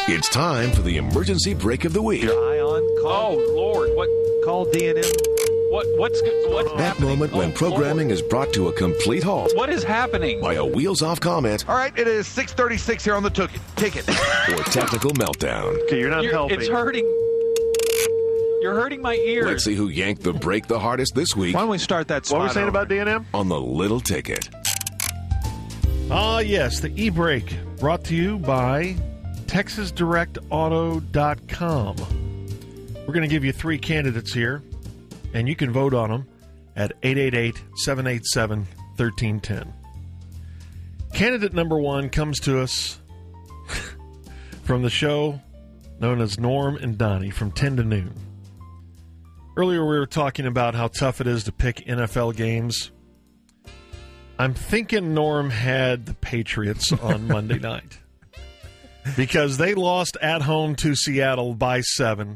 It's time for the emergency break of the week. Your eye on call. Oh, Lord. What? Call DNM. What's That happening? moment when programming is brought to a complete halt What is happening? by a wheels-off comment All right, it is 6:36 here on the ticket. or technical meltdown. Okay, you're not helping. It's hurting. You're hurting my ears. Let's see who yanked the break the hardest this week Why don't we start that spot What were we saying over? about DNM? on the Little Ticket. Ah, yes, the e-break brought to you by TexasDirectAuto.com. We're going to give you 3 candidates here, and you can vote on them at 888-787-1310. Candidate number 1 comes to us from the show known as Norm and Donnie from 10 to noon. Earlier we were talking about how tough it is to pick NFL games. I'm thinking Norm had the Patriots on Monday night because they lost at home to Seattle by 7.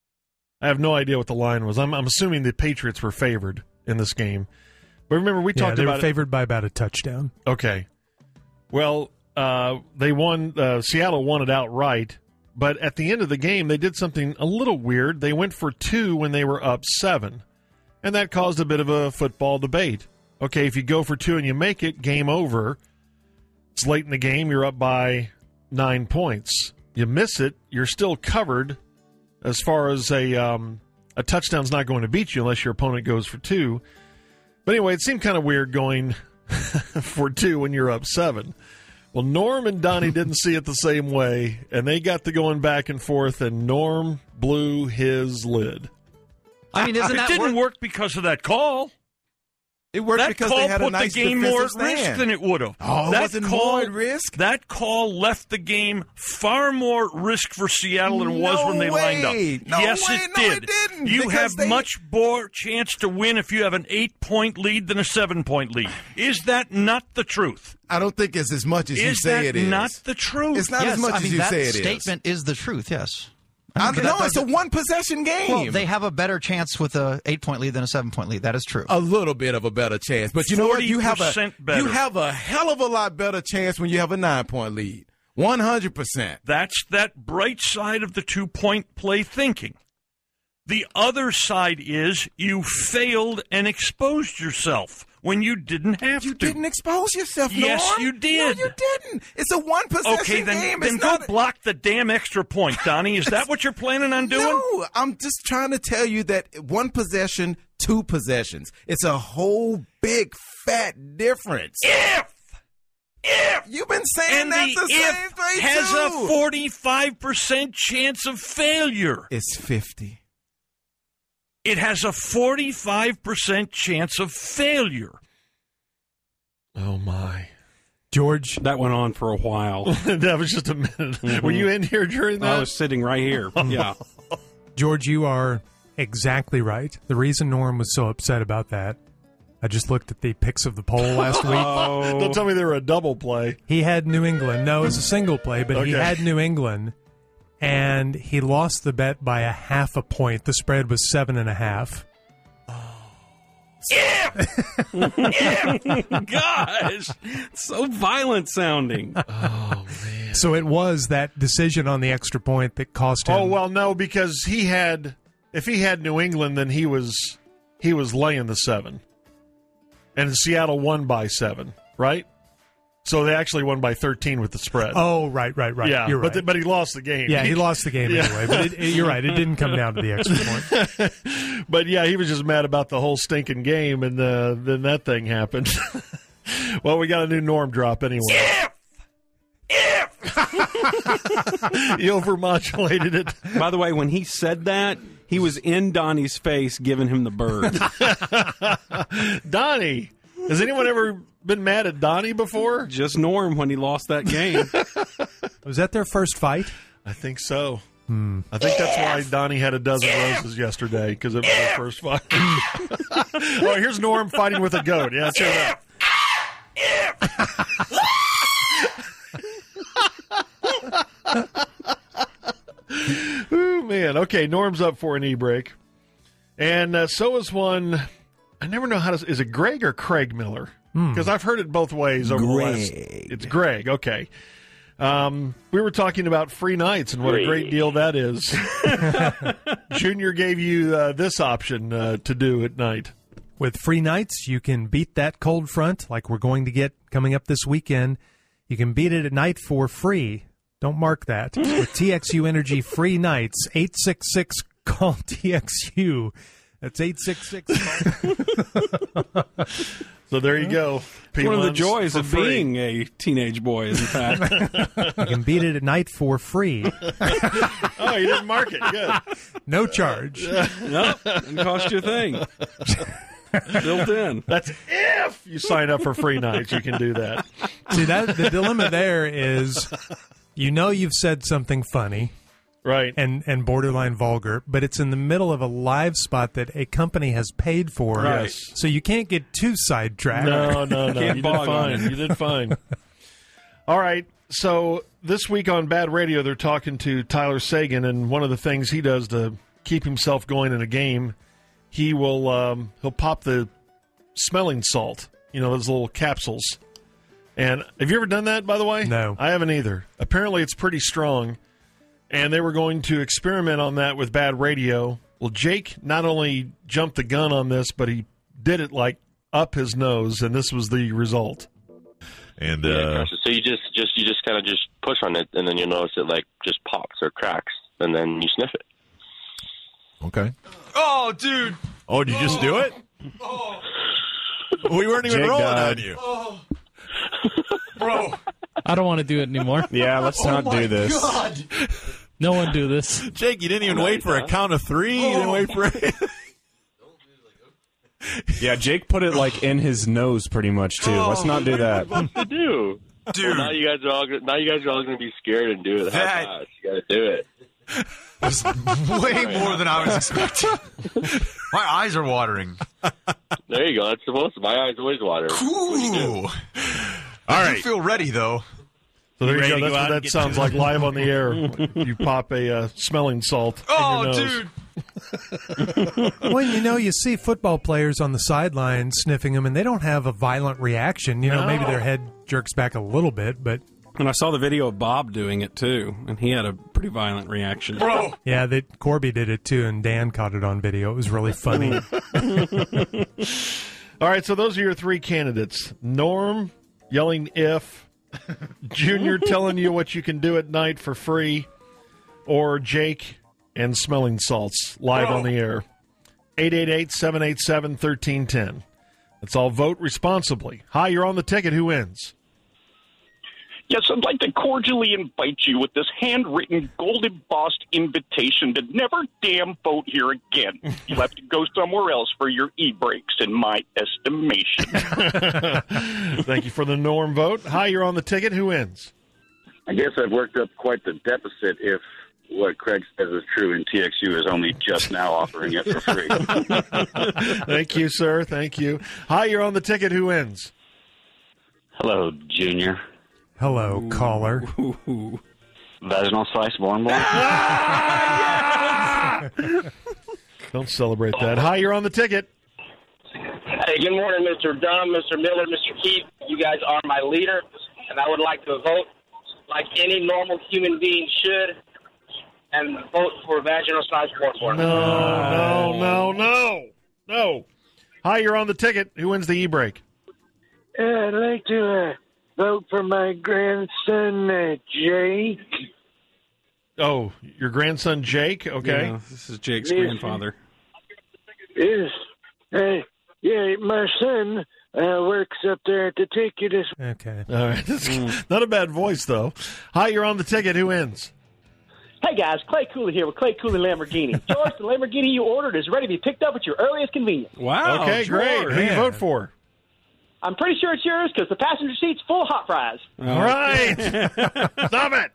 I have no idea what the line was. I'm assuming the Patriots were favored in this game. But remember, we talked they about were favored by about a touchdown. Okay. Well, they won. Seattle won it outright. But at the end of the game, they did something a little weird. They went for 2 when they were up 7. And that caused a bit of a football debate. Okay, if you go for 2 and you make it, game over. It's late in the game. You're up by 9 points. You miss it, you're still covered as far as a touchdown's not going to beat you unless your opponent goes for 2. But anyway, it seemed kind of weird going for 2 when you're up 7. Well, Norm and Donnie didn't see it the same way, and they got to going back and forth, and Norm blew his lid. I mean, isn't It that didn't work because of that call. It worked That because call they had a put nice the game more defensive at risk stand. than it would have. Oh, it that wasn't call, more at risk? That call left the game far more risk for Seattle than it was when they lined up. Yes, it did. It didn't, you because have they- much more chance to win if you have an 8-point lead than a 7-point lead. Is that not the truth? I don't think it's as much as you Is say that it is. not the truth? It's not yes, as much I mean, as you that say it is. statement is the truth, yes. No, it's a one-possession game. Well, they have a better chance with a 8-point lead than a 7-point lead. That is true. A little bit of a better chance. But you know what? You have 40% better. You have a hell of a lot better chance when you have a 9-point lead. 100%. That's that bright side of the 2-point play thinking. The other side is you failed and exposed yourself when you didn't have You to. didn't expose yourself, Norm. Yes, you did. No, you didn't. It's a one-possession Okay, game. then It's go not block the damn extra point, Donnie. Is that what you're planning on doing? No, I'm just trying to tell you that 1 possession, 2 possessions. It's a whole big fat difference. If You've been saying and that the the same if way has too. a 45% chance of failure. It's 50. It has a 45% chance of failure. Oh, my. George, That went on for a while. That was just a minute. Were you in here during that? I was sitting right here. Yeah. George, you are exactly right. The reason Norm was so upset about that, I just looked at the picks of the poll last week. Don't tell me they were a double play. He had New England. No, it's a single play, but he Okay. had New England, and he lost the bet by a half a point. The spread was 7.5. Gosh, so violent sounding. Oh, man. So it was that decision on the extra point that cost him. Oh, well, no, because if he had New England, then he was laying the 7. And Seattle won by 7, right? So they actually won by 13 with the spread. Oh, right. Yeah, You're right. but he lost the game. Yeah, he lost the game Yeah. anyway. But you're right. It didn't come down to the extra point. But, yeah, he was just mad about the whole stinking game, and then that thing happened. Well, we got a new Norm drop anyway. You overmodulated it. By the way, when he said that, he was in Donnie's face giving him the bird. Donnie. Has anyone ever been mad at Donnie before? Just Norm when he lost that game. Was that their first fight? I think so. I think that's why Donnie had a dozen roses yesterday, because it was their first fight. Oh, here's Norm fighting with a goat. Yeah, let's hear that. Ooh, man. Okay, Norm's up for an e-break. And so is one, I never know how to, is it Greg or Craig Miller? Because I've heard it both ways over the last. It's Greg, okay. We were talking about free nights and what a great deal that is. Junior gave you this option to do at night. With free nights, you can beat that cold front like we're going to get coming up this weekend. You can beat it at night for free. Don't mark that. With TXU Energy free nights, 866-CALL-TXU. That's 866. So there you go. One of the joys of being a teenage boy is, in fact. You can beat it at night for free. Oh, you didn't mark it. Good. No charge. No, didn't cost you a thing. Built in. That's if you sign up for free nights, you can do that. See, the dilemma there is, you've said something funny. Right. And borderline vulgar, but it's in the middle of a live spot that a company has paid for. Right. So you can't get too sidetracked. No. You did fine. You did fine. All right. So this week on Bad Radio, they're talking to Tyler Sagan, and one of the things he does to keep himself going in a game, he'll pop the smelling salt, those little capsules. And have you ever done that, by the way? No. I haven't either. Apparently it's pretty strong. And they were going to experiment on that with Bad Radio. Well, Jake not only jumped the gun on this, but he did it like up his nose, and this was the result. And so you just kind of just push on it, and then you'll notice it like just pops or cracks, and then you sniff it. Okay. Oh, dude. Oh, did you just do it? Oh. We weren't even Jake rolling died. on you. Oh. Bro. I don't want to do it anymore. Yeah, let's not do this. God. No one do this. Jake, you didn't even wait for a count of three. You didn't wait for it. Yeah, Jake put it like in his nose pretty much too. Let's not do that. What to do? Dude. Well, now you guys are all going to be scared and do it. That- You got to do it. That's way more than I was expecting. My eyes are watering. There you go. That's supposed to. My eyes always water. Ooh. All I right. feel ready, though. So there you ready go. to That's go out what and that get sounds to like live on the air. You pop a smelling salt in your nose. Dude. Well, you see football players on the sideline sniffing them, and they don't have a violent reaction. Maybe their head jerks back a little bit, but... And I saw the video of Bob doing it, too, and he had a pretty violent reaction. Bro. Yeah, Corby did it, too, and Dan caught it on video. It was really funny. All right, so those are your three candidates. Norm yelling if, Junior telling you what you can do at night for free, or Jake and smelling salts live on the air. 888-787-1310. Let's all vote responsibly. Hi, you're on the ticket. Who wins? Yes, I'd like to cordially invite you with this handwritten, gold-embossed invitation to never damn vote here again. You'll have to go somewhere else for your e-brakes, in my estimation. Thank you for the Norm vote. Hi, you're on the ticket. Who wins? I guess I've worked up quite the deficit if what Craig says is true and TXU is only just now offering it for free. Thank you, sir. Thank you. Hi, you're on the ticket. Who wins? Hello, Junior. Hello, caller. Vaginal slice born boy. Don't celebrate that. Hi, you're on the ticket. Hey, good morning, Mr. Dunn, Mr. Miller, Mr. Keith. You guys are my leader, and I would like to vote like any normal human being should and vote for vaginal slice born. No. Hi, you're on the ticket. Who wins the e-brake? I'd like to vote for my grandson, Jake. Oh, your grandson, Jake? Okay. Yeah, this is Jake's Yes. grandfather. Yes. Yeah, my son works up there at the ticket. Okay. All right. That's not a bad voice, though. Hi, you're on the ticket. Who wins? Hey, guys. Clay Cooley here with Clay Cooley Lamborghini. George, the Lamborghini you ordered is ready to be picked up at your earliest convenience. Wow. Okay, great. Who do you vote for? I'm pretty sure it's yours because the passenger seat's full of hot fries. All right. Stop it.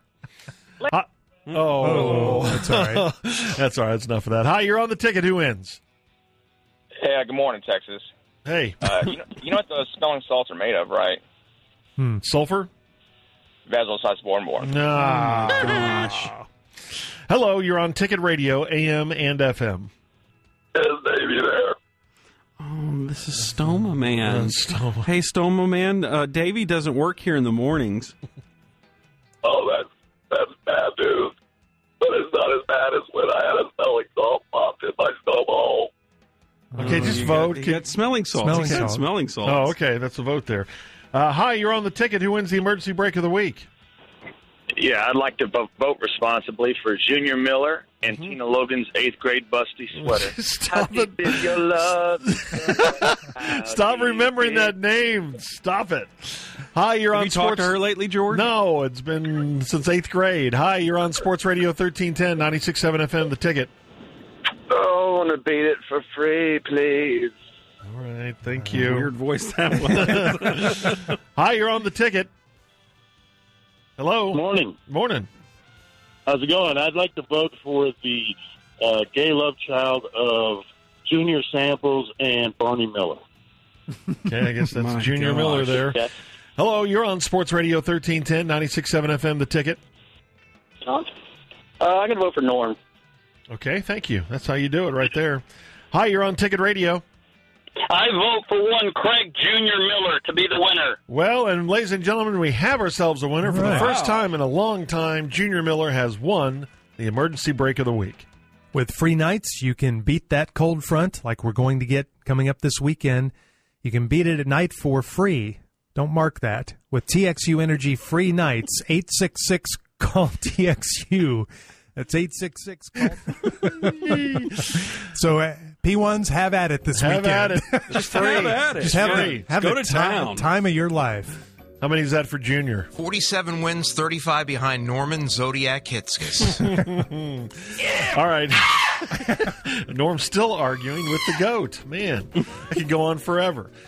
That's all right. That's all right. That's enough of that. Hi, you're on the ticket. Who wins? Hey, good morning, Texas. Hey. You know what those smelling salts are made of, right? Sulfur? Vaginal slice born. Nah. Gosh. Hello, you're on Ticket Radio, AM and FM. Baby there. Oh, this is Stoma Man. Stoma. Hey, Stoma Man, Davey doesn't work here in the mornings. Oh, that's bad news. But it's not as bad as when I had a smelling salt popped in my snowball. Okay, just you vote. got smelling salts. Smelling You got salts. smelling salts. Oh, okay, that's a vote there. Hi, you're on the ticket. Who wins the emergency break of the week? Yeah, I'd like to vote responsibly for Junior Miller and Tina Logan's 8th grade busty sweater. Stop How deep is your love? Stop remembering that name. Stop it. Hi, you're Have on you Sports. talked to her lately, George? No, it's been since 8th grade. Hi, you're on Sports Radio 1310, 96.7 FM, The Ticket. Oh, I want to beat it for free, please. All right, thank you. Weird voice that was. Hi, you're on The Ticket. Hello. Morning. Morning. How's it going? I'd like to vote for the gay love child of Junior Samples and Barney Miller. Okay, I guess that's My Junior gosh. Miller there. Yeah. Hello, you're on Sports Radio 1310, 96.7 FM, The Ticket. I can vote for Norm. Okay, thank you. That's how you do it right there. Hi, you're on Ticket Radio. I vote for one Craig Junior Miller to be the winner. Well, and ladies and gentlemen, we have ourselves a winner. For the Right. first time in a long time, Junior Miller has won the emergency break of the week. With free nights, you can beat that cold front like we're going to get coming up this weekend. You can beat it at night for free. Don't mark that. With TXU Energy free nights, 866-CALL-TXU. That's 866 So P1s, have at it this Have weekend. at it. Just free. Have at it. Just have Free. the, have Go the to town. time of your life. How many is that for Junior? 47 wins, 35 behind Norman Zodiac Hitskis. All right. Norm's still arguing with the GOAT. Man, I could go on forever.